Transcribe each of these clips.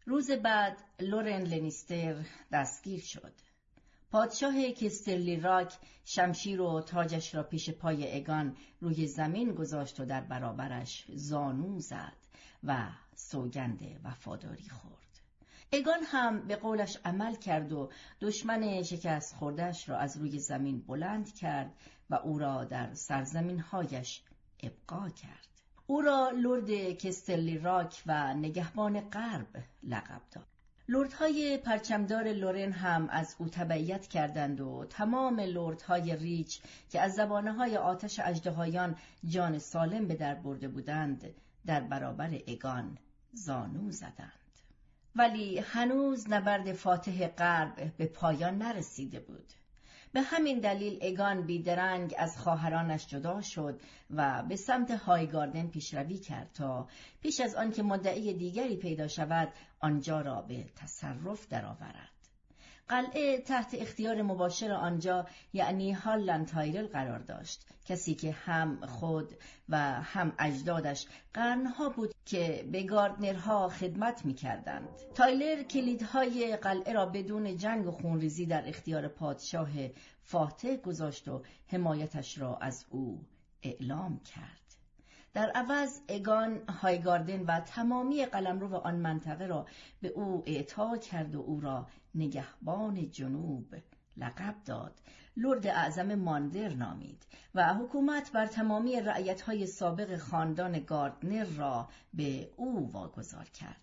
روز بعد لورن لنیستر دستگیر شد. پادشاه کسترلی راک شمشیر و تاجش را پیش پای اگان روی زمین گذاشت و در برابرش زانو زد و سوگند وفاداری خورد. اگان هم به قولش عمل کرد و دشمن شکست خورده‌اش را از روی زمین بلند کرد و او را در سرزمین‌هایش ابقا کرد. او را لرد کسترلی راک و نگهبان غرب لقب داد. لردهای پرچمدار لورن هم از او تبعیت کردند و تمام لردهای ریچ که از زبانه‌های آتش اژدهایان جان سالم به در برده بودند در برابر اگان زانو زدند. ولی هنوز نبرد فاتح غرب به پایان نرسیده بود. به همین دلیل اگان بیدرنگ از خواهرانش جدا شد و به سمت هایگاردن پیشروی کرد تا پیش از آن که مدعی دیگری پیدا شود آنجا را به تصرف درآورد. قلعه تحت اختیار مباشر آنجا یعنی هالند تایرل قرار داشت، کسی که هم خود و هم اجدادش قرنها بود که به گاردنرها خدمت می‌کردند. تایلر کلیدهای قلعه را بدون جنگ و خونریزی در اختیار پادشاه فاتح گذاشت و حمایتش را از او اعلام کرد. در عوض اگان هایگاردن و تمامی قلمرو آن منطقه را به او اعطا کرد و او را نگهبان جنوب لقب داد، لرد اعظم ماندر نامید و حکومت بر تمامی رعیت‌های سابق خاندان گاردنر را به او واگذار کرد.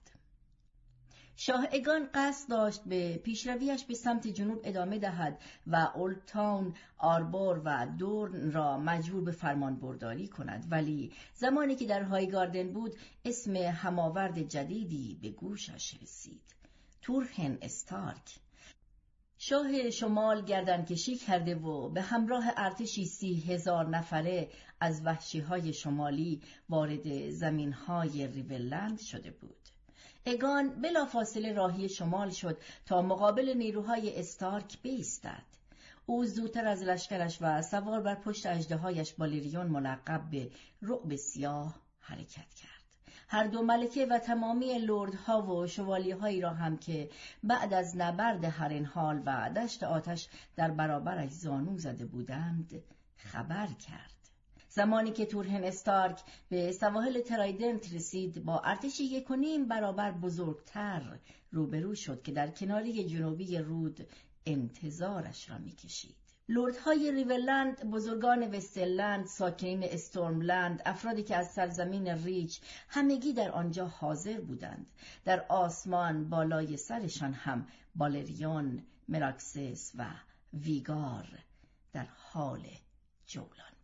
شاه اگان قصد داشت به پیشرویش به سمت جنوب ادامه دهد و اولد تاون، آربور و دورن را مجبور به فرمانبرداری کند، ولی زمانی که در هایگاردن بود اسم هماورد جدیدی به گوشش رسید: تورهن استارک. شاه شمال گردنکشی کرده و به همراه ارتشی 30,000 نفره از وحشی‌های شمالی وارد زمین‌های ریورلند شده بود. اگان بلافاصله راهی شمال شد تا مقابل نیروهای استارک بایستد. او زودتر از لشکرش و سوار بر پشت اژدهایش بالریون ملقب به رعب سیاه حرکت کرد. هر دو ملکه و تمامی لردها و شوالیه‌هایی را هم که بعد از نبرد هرنهال و دشت آتش در برابرش زانو زده بودند خبر کرد. زمانی که تورهن استارک به سواحل ترایدنت رسید با ارتشی 1.5 برابر بزرگتر روبرو شد که در کناری جنوبی رود انتظارش را می‌کشید. لردهای ریورلند، بزرگان وسترلند، ساکنین استورملند، افرادی که از سرزمین ریچ همگی در آنجا حاضر بودند. در آسمان بالای سرشان هم بالریون، مراکسس و ویگار در حال جولان.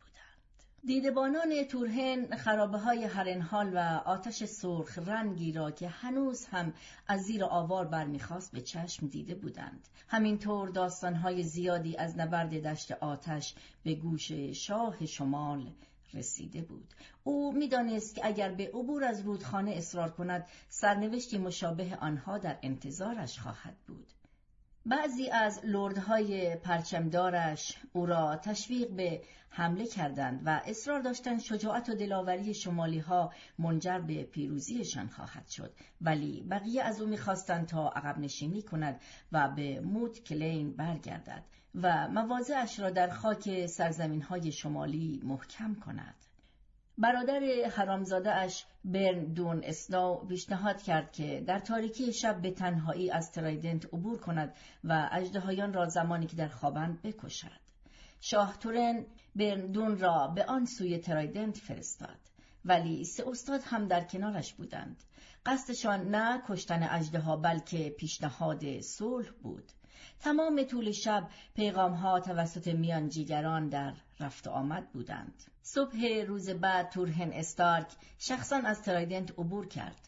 دیدبانان تورهن خرابه‌های هرنهال و آتش سرخ رنگی را که هنوز هم از زیر آوار برمیخواست به چشم دیده بودند. همینطور داستانهای زیادی از نبرد دشت آتش به گوش شاه شمال رسیده بود. او می‌دانست که اگر به عبور از رودخانه اصرار کند سرنوشتی مشابه آنها در انتظارش خواهد بود. بعضی از لردهای پرچمدارش او را تشویق به حمله کردند و اصرار داشتند شجاعت و دلاوری شمالی‌ها منجر به پیروزیشان خواهد شد، ولی بقیه از او می‌خواستند تا عقب نشینی کند و به موت کلین برگردد و مواضعش را در خاک سرزمین‌های شمالی محکم کند. برادر حرامزاده اش برن دون اسنو پیشنهاد کرد که در تاریکی شب به تنهایی از ترایدنت عبور کند و اژدهایان را زمانی که در خوابند بکشد. شاه تورن برن دون را به آن سوی ترایدنت فرستاد، ولی 3 استاد هم در کنارش بودند. قصدشان نه کشتن اژدها بلکه پیشنهاد صلح بود. تمام طول شب پیغام‌ها توسط میانجیگران در رفت و آمد بودند. صبح روز بعد تورهن استارک شخصاً از ترایدنت عبور کرد.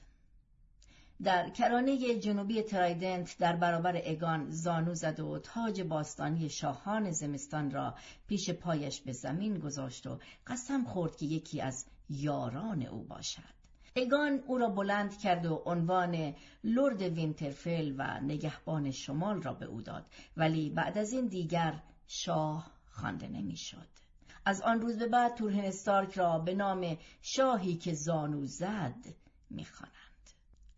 در کرانه جنوبی ترایدنت در برابر اگان زانو زد و تاج باستانی شاهان زمستان را پیش پایش به زمین گذاشت و قسم خورد که یکی از یاران او باشد. اگان او را بلند کرد و عنوان لرد وینترفل و نگهبان شمال را به او داد، ولی بعد از این دیگر شاه خوانده نمی‌شد. از آن روز به بعد تورهن استارک را به نام شاهی که زانو زد می‌خوانند.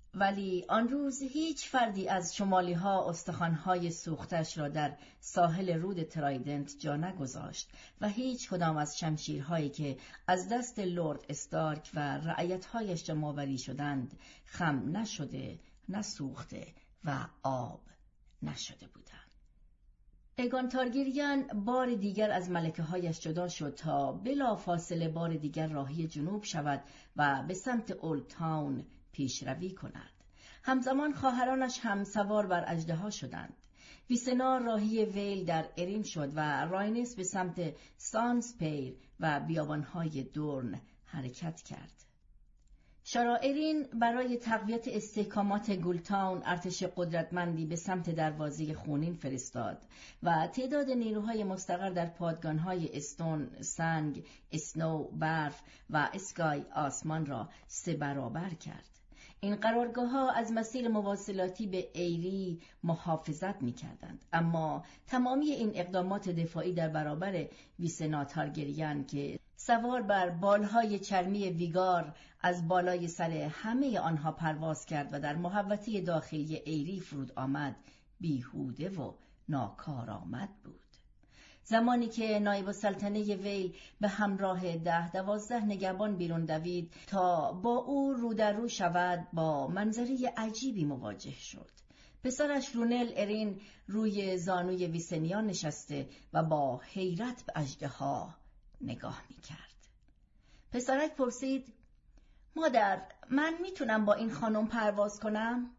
ولی آن روز هیچ فردی از شمالی ها استخوان‌های سوختش را در ساحل رود ترایدنت جا نگذاشت و هیچ کدام از شمشیرهایی که از دست لرد استارک و رعیت‌هایش جمع‌آوری شدند خم نشده، نسوخته و آب نشده بودند. اگان تارگریان بار دیگر از ملکه‌هایش جدا شد تا بلا فاصله بار دیگر راهی جنوب شود و به سمت اولد تاون پیشروی کند. همزمان خواهرانش هم سوار بر اژدها شدند. ویسنا راهی ویل در ارین شد و راینس به سمت سانسپیر و بیابانهای دورن حرکت کرد. شارائرین برای تقویت استحکامات گولتاون ارتش قدرتمندی به سمت دروازه خونین فرستاد و تعداد نیروهای مستقر در پادگانهای استون، سنگ، اسنو، برف و اسکای آسمان را 3 برابر کرد. این قرارگاه‌ها از مسیر مواصلاتی به ایری محافظت می‌کردند، اما تمامی این اقدامات دفاعی در برابر ویسنا تارگریان که سوار بر بالهای چرمی ویگار از بالای سر همه آنها پرواز کرد و در محوطه داخلی ایری فرود آمد، بیهوده و ناکارآمد بود. زمانی که نایب السلطنه ویل به همراه 10-12 نگهبان بیرون دوید تا با او رو در رو شود، با منظره عجیبی مواجه شد. پسرش رونل ارین روی زانوی ویسنیا نشسته و با حیرت به اژدها نگاه می‌کرد. پسرک پرسید: مادر، من میتونم با این خانم پرواز کنم؟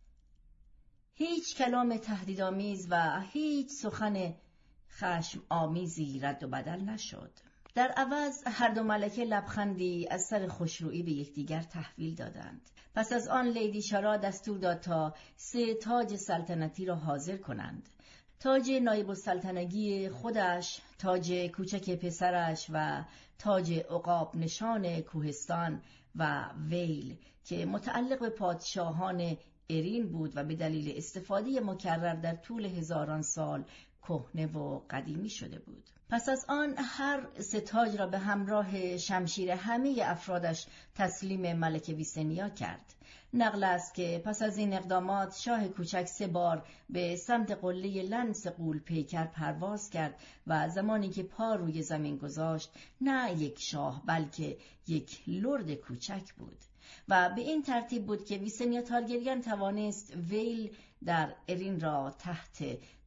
هیچ کلام تهدیدآمیز و هیچ سخن خشم آمیزی رد و بدل نشد. در عوض هر دو ملکه لبخندی از سر خوشرویی به یکدیگر تحویل دادند. پس از آن لیدی شارا دستور داد تا 3 تاج سلطنتی را حاضر کنند: تاج نایب السلطنگی خودش، تاج کوچک پسرش و تاج عقاب نشان کوهستان و ویل که متعلق به پادشاهان ارین بود و به دلیل استفاده مکرر در طول هزاران سال کهنه و قدیمی شده بود. پس از آن هر 3 تاج را به همراه شمشیر همه افرادش تسلیم ملکه ویسنیا کرد. نقل است که پس از این اقدامات شاه کوچک 3 بار به سمت قله لنس غول پیکر پرواز کرد و زمانی که پا روی زمین گذاشت نه یک شاه بلکه یک لرد کوچک بود و به این ترتیب بود که ویسنیا تارگریان توانست ویل در ارین را تحت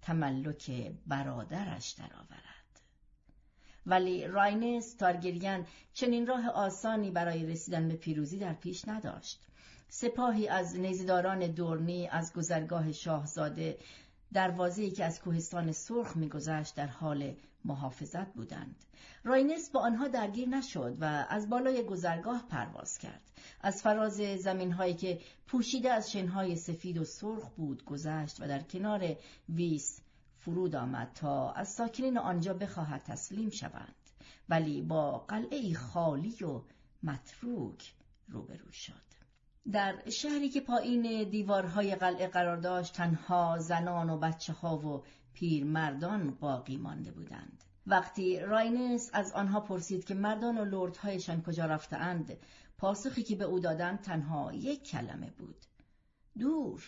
تملک برادرش درآورد. ولی راینس تارگریان چنین راه آسانی برای رسیدن به پیروزی در پیش نداشت. سپاهی از نیزه‌داران دورنی از گذرگاه شاهزاده، دروازه‌ای که از کوهستان سرخ می‌گذشت، در حال محافظت بودند. راینس با آنها درگیر نشد و از بالای گذرگاه پرواز کرد. از فراز زمین‌هایی که پوشیده از شن‌های سفید و سرخ بود گذشت و در کنار ویس فرود آمد تا از ساکنین آنجا بخواهد تسلیم شوند، ولی با قلعه‌ای خالی و متروک روبرو شد. در شهری که پایین دیوارهای قلعه قرار داشت تنها زنان و بچه‌ها و پیرمردان باقی مانده بودند. وقتی راینس از آنها پرسید که مردان و لردهایشان کجا رفته‌اند، پاسخی که به او دادند تنها 1 کلمه بود: دور.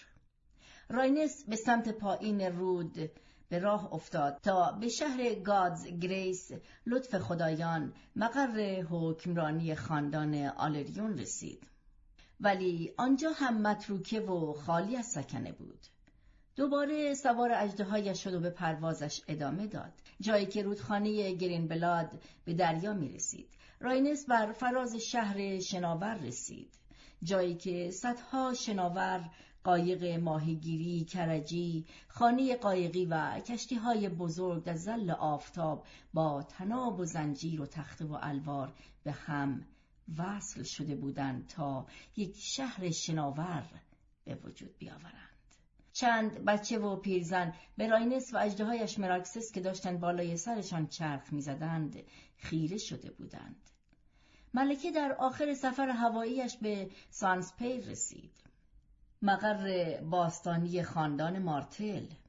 راینس به سمت پایین رود به راه افتاد تا به شهر گادز گریس، لطف خدایان، مقر حکمرانی خاندان آلریون رسید. ولی آنجا هم متروکه و خالی از سکنه بود. دوباره سوار اژدهایش شد و به پروازش ادامه داد. جایی که رودخانه گرین بلاد به دریا می رسید، راینس بر فراز شهر شناور رسید. جایی که صدها شناور، قایق ماهیگیری، کرجی، خانه قایقی و کشتی‌های بزرگ در ظل آفتاب با طناب و زنجیر و تخته و الوار به هم وصل شده بودند تا یک شهر شناور به وجود بیاورند. چند بچه و پیرزن به راینس و اژدهایش مراکسس که داشتند بالای سرشان چرخ می‌زدند خیره شده بودند. ملکه در آخر سفر هواییش به سانسپیر رسید، مقر باستانی خاندان مارتل.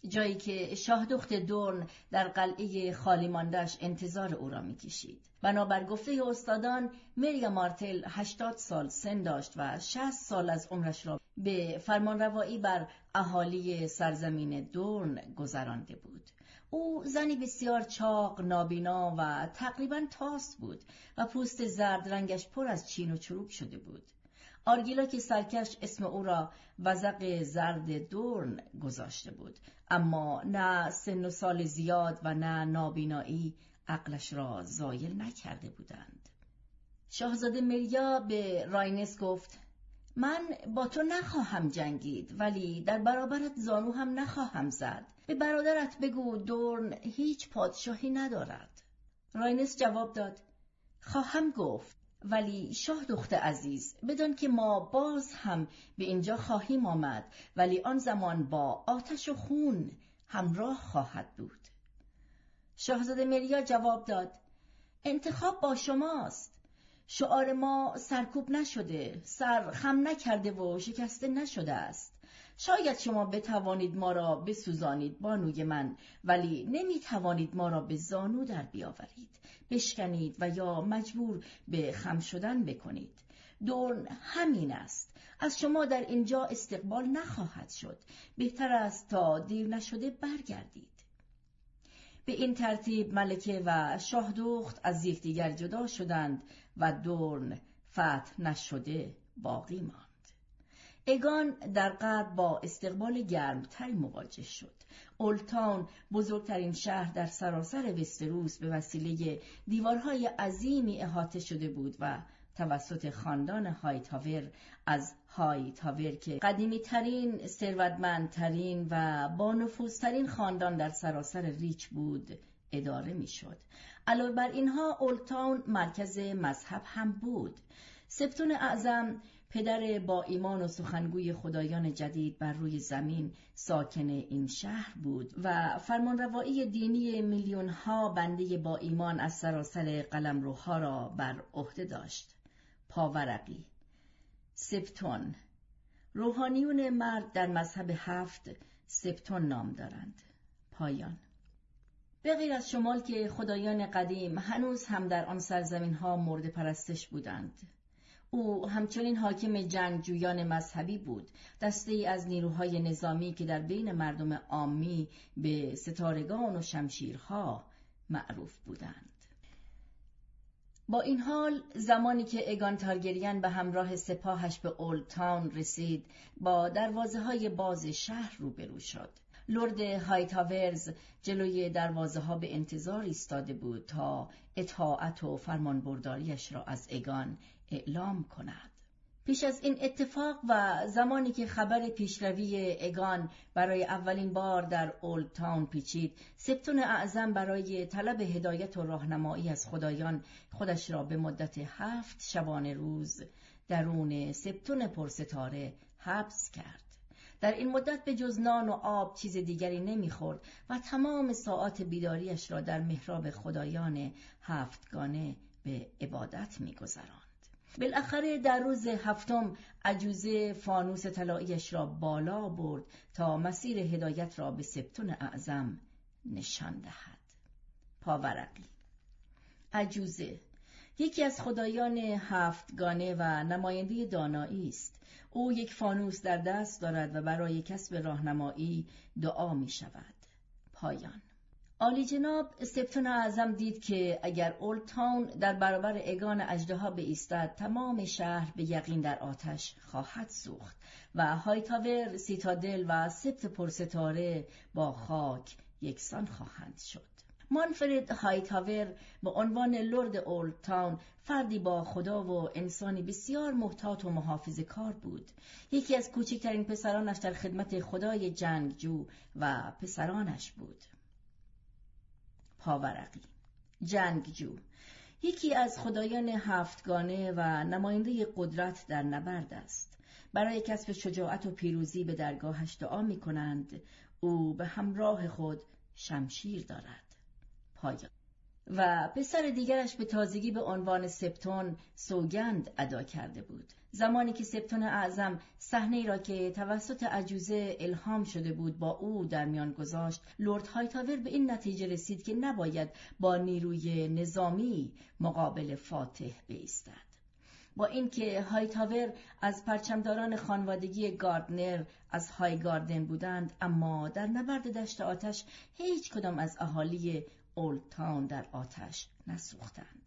جایی که شاهدخت دورن در قلعه خالی مانده‌اش انتظار او را می‌کشید. بنابر گفته استادان، مریا مارتل 80 سال سن داشت و 60 سال از عمرش را به فرمانروایی بر اهالی سرزمین دورن گذرانده بود. او زنی بسیار چاق، نابینا و تقریباً تاس بود و پوست زرد رنگش پر از چین و چروک شده بود. آرگیلاک سرکش اسم او را وزغ زرد دورن گذاشته بود، اما نه سن و سال زیاد و نه نابینایی عقلش را زایل نکرده بودند. شاهزاده مریا به راینس گفت: من با تو نخواهم جنگید، ولی در برابرت زانو هم نخواهم زد. به برادرت بگو دورن هیچ پادشاهی ندارد. راینس جواب داد: خواهم گفت، ولی شاه دختر عزیز، بدان که ما باز هم به اینجا خواهیم آمد، ولی آن زمان با آتش و خون همراه خواهد بود. شاهزاده مریا جواب داد: انتخاب با شماست. شعار ما سرکوب نشده، سر خم نکرده و شکسته نشده است. شاید شما بتوانید ما را بسوزانید بانوی من، ولی نمیتوانید ما را به زانو در بیاورید، بشکنید و یا مجبور به خم شدن بکنید. دورن همین است. از شما در اینجا استقبال نخواهد شد. بهتر است تا دیر نشده برگردید. به این ترتیب ملکه و شاهدخت از یکدیگر جدا شدند و دورن فتح نشده باقی ماند. اگان در قلب با استقبال گرمتری مواجه شد. اولتاون، بزرگترین شهر در سراسر وستروس، به وسیله دیوارهای عظیمی احاطه شده بود و توسط خاندان هایتاور از هایتاور که قدیمی ترین، ثروتمندترین و با نفوذترین خاندان در سراسر ریچ بود اداره می شد. علاوه بر اینها اولتاون مرکز مذهب هم بود. سپتون اعظم، پدر با ایمان و سخنگوی خدایان جدید بر روی زمین، ساکن این شهر بود و فرمانروایی دینی میلیون‌ها بنده با ایمان از سراسر قلمروها را بر عهده داشت. پاورقی، سپتون، روحانیون مرد در مذهب هفت سپتون نام دارند. پایان. به غیر از شمال که خدایان قدیم هنوز هم در آن سرزمین‌ها مورد پرستش بودند. او همچنین حاکم جنگجویان مذهبی بود، دسته‌ای از نیروهای نظامی که در بین مردم عامی به ستارگان و شمشیرها معروف بودند. با این حال زمانی که اگان تارگریان به همراه سپاهش به اولتاون رسید، با دروازه‌های باز شهر روبرو شد. لرد هایتاورز جلوی دروازه‌ها به انتظار ایستاده بود تا اطاعت و فرمانبرداریش را از اگان اعلام کند. پیش از این اتفاق و زمانی که خبر پیشروی اگان برای اولین بار در اولتاون پیچید، سپتون اعظم برای طلب هدایت و راهنمایی از خدایان خودش را به مدت 7 شبانه روز درون سپتون پرستاره حبس کرد. در این مدت به جز نان و آب چیز دیگری نمیخورد و تمام ساعات بیداریش را در محراب خدایان هفتگانه به عبادت میگذراند. بالاخره در روز هفتم عجوزه فانوس طلاییش را بالا برد تا مسیر هدایت را به سپتون اعظم نشان دهد. پاورقی، عجوزه یکی از خدایان هفتگانه و نماینده دانایی است. او یک فانوس در دست دارد و برای کسب راهنمایی دعا می شود. پایان. عالی جناب سپتون اعظم دید که اگر اولتاون در برابر اگان اژدها بایستد، تمام شهر به یقین در آتش خواهد سوخت و هایتاور، سیتادل و سپت پرستاره با خاک یکسان خواهند شد. مانفرد هایتاور به عنوان لرد اولتاون فردی با خدا و انسانی بسیار محتاط و محافظه‌کار بود. یکی از کوچکترین پسرانش در خدمت خدای جنگجو و پسرانش بود. پاورقی، جنگجو یکی از خدایان هفتگانه و نماینده قدرت در نبرد است. برای کسب شجاعت و پیروزی به درگاهش دعا می کنند. او به همراه خود شمشیر دارد. پایان. و پسر دیگرش به تازگی به عنوان سپتون سوگند ادا کرده بود. زمانی که سپتون اعظم صحنه‌ای را که توسط عجوزه الهام شده بود با او در میان گذاشت، لرد هایتاور به این نتیجه رسید که نباید با نیروی نظامی مقابل فاتح بایستد. با اینکه هایتاور از پرچمداران خانوادگی گاردنر از هایگاردن بودند، اما در نبرد دشت آتش هیچ کدام از اهالی اولد تاون در آتش نسوختند.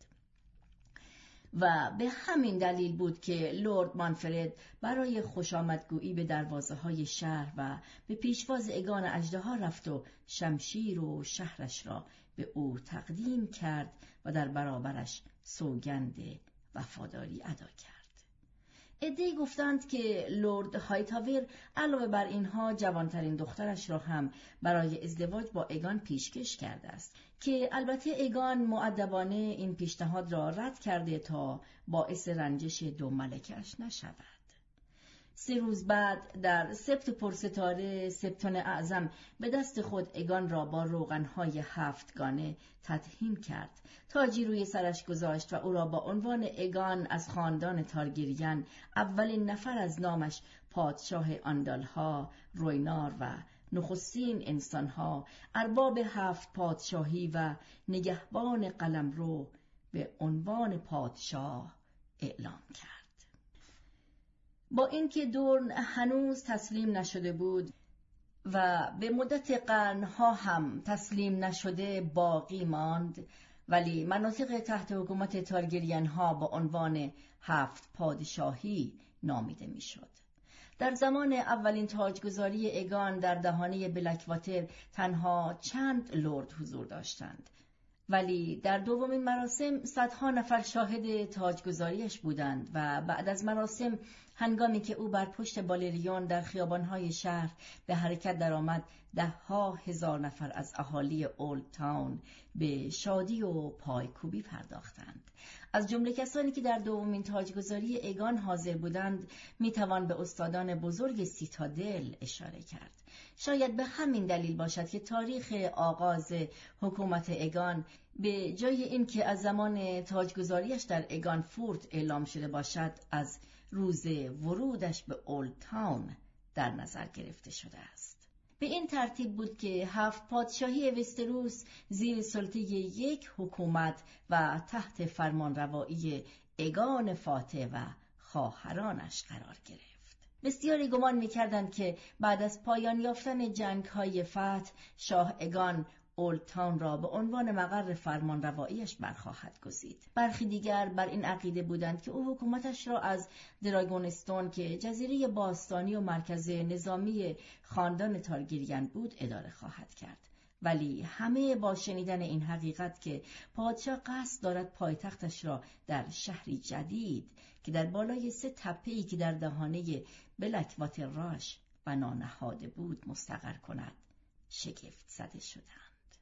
و به همین دلیل بود که لرد مانفرد برای خوشامدگویی به دروازه‌های شهر و به پیشواز اگان اژدها رفت و شمشیر و شهرش را به او تقدیم کرد و در برابرش سوگند وفاداری ادا کرد. عده‌ای گفتند که لرد هایتاور علاوه بر اینها جوانترین دخترش را هم برای ازدواج با اگان پیشکش کرده است که البته اگان مؤدبانه این پیشنهاد را رد کرده تا باعث رنجش دو ملکش نشود. 3 روز بعد در سبت پرستاره سپتون اعظم به دست خود اگان را با روغنهای 7 گانه تدهین کرد، تاجی روی سرش گذاشت و او را با عنوان اگان از خاندان تارگریان، اولین نفر از نامش پادشاه آندالها، روینار و نخستین انسانها، ارباب 7 پادشاهی و نگهبان قلمرو به عنوان پادشاه اعلام کرد. با اینکه دورن هنوز تسلیم نشده بود و به مدت قرنها هم تسلیم نشده باقی ماند، ولی مناطق تحت حکومت تارگریان ها با عنوان 7 پادشاهی نامیده میشد. در زمان اولین تاجگذاری اگان در دهانه بلکواتر تنها چند لرد حضور داشتند، ولی در دومین مراسم صدها نفر شاهد تاجگذاریش بودند و بعد از مراسم هنگامی که او بر پشت بالریون در خیابانهای شهر به حرکت درآمد، 10,000 نفر از اهالی اولد تاون به شادی و پایکوبی پرداختند. از جمله کسانی که در دومین تاجگذاری اگان حاضر بودند میتوان به استادان بزرگ سیتادل اشاره کرد. شاید به همین دلیل باشد که تاریخ آغاز حکومت اگان به جای اینکه از زمان تاجگذاریش در اگان فورت اعلام شده باشد، از روز ورودش به اولد تاون در نظر گرفته شده است. به این ترتیب بود که 7 پادشاهی وستروس زیر سلطه یک حکومت و تحت فرمانروایی اگان فاتح و خواهرانش قرار گرفت. بسیاری گمان می‌کردند که بعد از پایان یافتن جنگ‌های فتح، شاه اگان اولد تاون را به عنوان مقر فرمانرواییش برخواهد گزید. برخی دیگر بر این عقیده بودند که او حکومتش را از دراگونستون که جزیره باستانی و مرکز نظامی خاندان تارگریان بود اداره خواهد کرد. ولی همه با شنیدن این حقیقت که پادشاه قصد دارد پایتختش را در شهری جدید که در بالای 3 تپه‌ای که در دهانه بلکواتر راش بنا نهاده بود مستقر کند، شگفت زده شدند.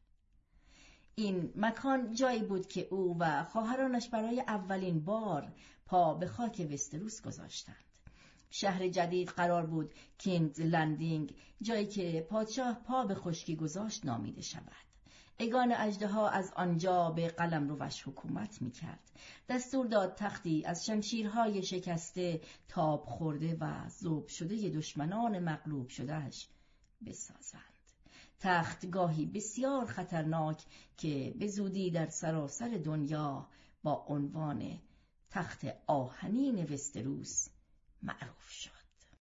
این مکان جایی بود که او و خواهرانش برای اولین بار پا به خاک وستروس گذاشتند. شهر جدید قرار بود کینگز لندینگ، جایی که پادشاه پا به خشکی گذاشت نامیده شود. اگان اژدها از آنجا به قلمروش حکومت می‌کرد. دستور داد تختی از شمشیرهای شکسته، تاب خورده و ذوب شده دشمنان مغلوب شدهش بسازند. تخت گاهی بسیار خطرناک که به زودی در سراسر دنیا با عنوان تخت آهنین وستروس معروف شد.